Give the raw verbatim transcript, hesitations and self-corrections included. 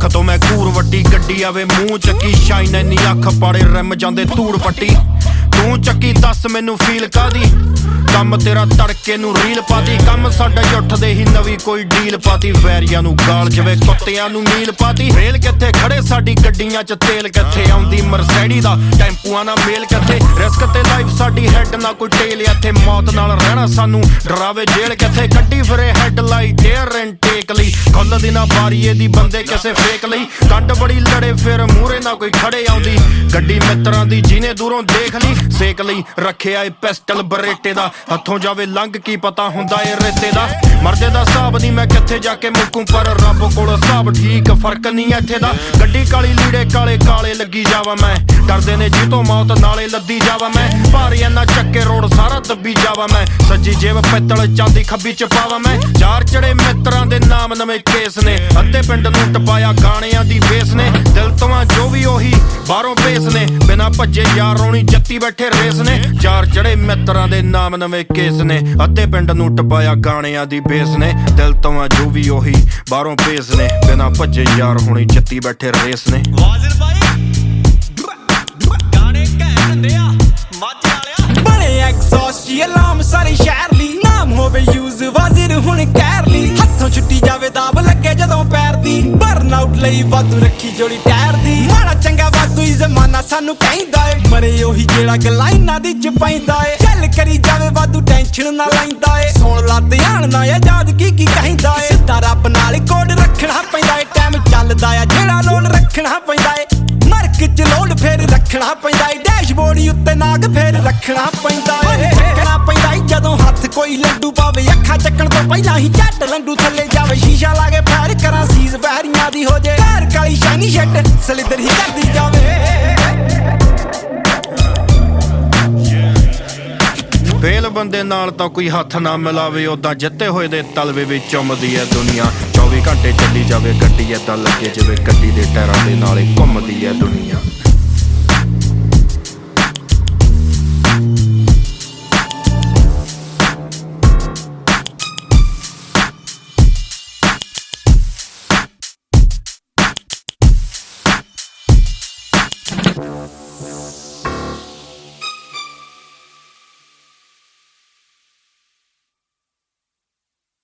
ਅੱਖ ਤੋਂ ਮੈਂ ਕੂਰ ਵੱਡੀ ਗੱਡੀ ਆਵੇ ਮੂੰਹ ਚੱਕੀ ਸ਼ਾਈਨ ਇੰਨੀ ਅੱਖ ਪਾੜੇ ਰਿਮ ਜਾਂਦੇ ਧੂੜ ਪੱਟੀ ਤੂੰ ਚੱਕੀ ਦੱਸ ਮੈਨੂੰ ਫੀਲ ਕਾਦੀ ਕੰਮ ਤੇਰਾ ਤੜਕੇ ਨੂੰ ਰੀਲ ਪਾਤੀ ਕੰਮ ਸਾਡਾ ਉੱਠਦੇ ਹੀ ਨਵੀਂ ਕੋਈ ਡੀਲ ਪਾਤੀ ਵੈਰੀਆਂ ਨੂੰ ਗਾਲ ਜਿਵੇਂ ਕੁੱਤਿਆਂ ਨੂੰ ਨੀਲ ਪਾਤੀ ਰੇਲ ਕਿੱਥੇ ਖੜੇ ਸਾਡੀ ਗੱਡੀਆਂ 'ਚ ਤੇਲ ਕਿੱਥੇ ਆਉਂਦੀ ਮਰਸੈਡੀ ਦਾ ਟੈਂਪੂਆਂ ਨਾਲ ਮੇਲ ਕਿੱਥੇ ਰਿਸਕ ਤੇ ਲਾਈਫ ਸਾਡੀ ਹੈਡ ਨਾ ਕੋਈ ਟੇਲ ਇੱਥੇ ਮੌਤ ਨਾਲ ਰਹਿਣਾ ਸਾਨੂੰ ਡਰਾਵੇ ਜੇਲ੍ਹ ਕਿੱਥੇ ਕੱਢੀ ਫਿਰੇ ਹੈਡ ਲਾਈਟ ਏਅਰ ਇਨਟੇਕ ਲਈ ਖੁੱਲਦੀ ਨਾ ਬਾਰੀਏ ਦੀ ਬੰਦੇ ਕਿਸੇ ਫੇਕ ਲਈ ਕੰਡ ਬੜੀ ਲੜੇ ਫਿਰ ਮੂਹਰੇ ਨਾ ਕੋਈ ਖੜੇ ਆਉਂਦੀ ਗੱਡੀ ਮਿੱਤਰਾਂ ਦੀ ਜਿਹਨੇ ਦੂਰੋਂ ਦੇਖ ਲਈ ਸੇਕ ਲਈ ਰੱਖਿਆ ਏ ਪਿਸਟਲ ਬਰੇਟੇ ਦਾ ਹੱਥੋਂ ਜਾਵੇ ਲੰਘ ਕੀ ਪਤਾ ਹੁੰਦਾ ਏ ਰੇਤੇ ਦਾ ਮਰਦੇ ਦਾ ਹਿਸਾਬ ਨਹੀਂ ਮੈਂ ਕਿੱਥੇ ਜਾ ਕੇ ਮੁੱਕੂ ਪਰ ਰੱਬ ਕੋਲ ਹਿਸਾਬ ਠੀਕ ਫਰਕ ਨਹੀਂ ਇੱਥੇ ਦਾ ਗੱਡੀ ਕਾਲੀ ਲੀੜੇ ਕਾਲੇ ਕਾਲੇ ਲੱਗੀ ਜਾਵਾਂ ਮੈਂ ਡਰਦੇ ਨੇ ਜੀ ਤੋਂ ਮੌਤ ਨਾਲੇ ਲੱਦੀ ਜਾਵਾਂ ਮੈਂ ਭਾਰੀ ਇੰਨਾ ਚੱਕੇ ਰੋਡ ਸਾਰਾ ਦੱਬੀ ਜਾਵਾਂ ਮੈਂ ਸੱਜੀ ਜੇਬ ਪਿੱਤਲ ਚਾਂਦੀ ਖੱਬੀ ਚ ਪਾਵਾਂ ਮੈਂ ਚਾਰ ਚੜੇ ਮਿੱਤਰਾਂ ਦੇ ਨਾਮ ਨਵੇਂ ਕੇਸ ਨੇ ਅੱਧੇ ਪਿੰਡ ਨੂੰ ਟਪਾਇਆ ਗਾਣਿਆਂ ਦੀ ਵੇਸ ਨੇ ਦਿਲ ਤੋਂ ਜੋ ਵੀ ਉਹੀ ਬਾਹਰੋਂ ਪੇਸ ਨੇ ਬਿਨਾਂ ਭੱਜੇ ਯਾਰ ਰੌਣੀ ਜੱਤੀ ਬੈਠੇ ਰੇਸ ਨੇ ਚਾਰ ਚੜੇ ਮਿੱਤਰਾਂ ਦੇ ਨਾਮ ਨਵੇਂ ਕੇਸ ਨੇ ਅੱਧੇ ਪਿੰਡ ਨੂੰ ਟਪਾਇਆ ਗਾਣਿਆਂ ਦੀ ਬੇਸ ਨੇ ਦਿਲ ਤੋਂ ਜੋ ਵੀ ਉਹੀ ਬਾਹਰੋਂ ਪੇਸ ਨੇ ਬਿਨਾਂ ਭੱਜੇ ਯਾਰ ਹੋਣੀ ਜੱਤੀ ਬੈਠੇ ਰੇਸ ਨੇ ਵਾਜ਼ਿਰ ਭਾਈ ਗਾਣੇ ਕਹਿੰਦੇ ਆ ਮਾਝੇ ਵਾਲਿਆ ਬਣੇ ਐਗਜ਼ੌਸਟ ਅਲਾਰਮ ਸਾਰੇ ਸ਼ਹਿਰ ਲਈ ਨਾਮ ਹੋਵੇ ਯੂਜ਼ ਵਾਜ਼ਿਰ ਹੁਣ ਕਹਿਰ ਲਈ ਹੱਥੋਂ ਛੁੱਟੀ ਜਾਵੇ ਦਾਬ ਲੱਗੇ ਜਦੋਂ ਪੈਰ ਦੀ ਬਰਨ ਆਊਟ ਲਈ ਵਾਧੂ ਰੱਖੀ ਜੋੜੀ ਟਾਇਰ ਦੀ ਮਾੜਾ ਚੰਗਾ ਵਾਧੂ ਹੀ ਜ਼ਮਾਨਾ ਸਾਨੂੰ ਕਹਿੰਦਾ ਏ ਮਰੇ ਉਹੀ ਜਿਹੜਾ ਗੱਲਾਂ ਇਹਨਾਂ ਦੀ ਚ ਪੈਂਦਾ ਏ ਚੱਲ ਕਰੀ ਜਾਵੇ ਵਾਧੂ ਟੈਨਸ਼ਨ ਨਾ ਲੈਂਦਾ ਏ ਸੁਣ ਲਾ ਧਿਆਨ ਨਾ ਆਜ਼ਾਦ ਕੀ ਕੀ ਕਹਿੰਦਾ ਏ ਸਿੱਧਾ ਰੱਬ ਨਾਲ ਹੀ ਕੋਡ ਰੱਖਣਾ ਪੈਂਦਾ ਏ ਟਾਈਮ ਚੱਲਦਾ ਆ ਜਿਹੜਾ ਲੋਨ ਰੱਖਣਾ ਪੈਂਦਾ ਏ ਨਰਕ ਚ ਲੋਡ ਫੇਰ ਰੱਖਣਾ ਪੈਂਦਾ ਏ ਡੈਸ਼ਬੋਰਡ ਉੱਤੇ ਨਾਗ ਫੇਰ ਰੱਖਣਾ ਪੈਂਦਾ ਏ ਚੱਕਣਾ ਪੈਂਦਾ ਏ ਜਦੋਂ ਹੱਥ ਕੋਈ ਲੰਡੂ ਪਾਵੇ ਅੱਖਾਂ ਚੱਕਣ ਤੋਂ ਪਹਿਲਾਂ ਹੀ ਝੱਟ ਲੰਡੂ ਥੱਲੇ ਜਾਵੇ ਸ਼ੀਸ਼ਾ ਲਾ ਕੇ ਫੈਰ ਕਰਾਂ ਸੀਜ਼ ਬਹਿਰੀਆਂ ਦੀ ਹੋ ਜੇ ਘਰ ਕਾਲੀ ਸ਼ਾਈਨੀ ਸ਼ੈਡ ਸਲਿੱਦਰ ਹੀ ਕਰਦੀ ਜਾਵੇ ਫੇਲ ਬੰਦੇ ਨਾਲ ਤਾਂ ਕੋਈ ਹੱਥ ਨਾ ਮਿਲਾਵੇ ਉਦਾਂ ਜਿੱਤੇ ਹੋਏ ਦੇ ਤਲਵੇ ਵਿੱਚ ਚੁੰਮਦੀ ਐ ਦੁਨੀਆ ਚੌਵੀ ਘੰਟੇ ਚੱਲੀ ਜਾਵੇ ਗੱਡੀ ਏਦਾਂ ਲੱਗੇ ਜਿਵੇਂ ਗੱਡੀ ਦੇ ਟਾਇਰਾਂ ਦੇ ਨਾਲੇ ਘੁੰਮਦੀ ਐ ਦੁਨੀਆ।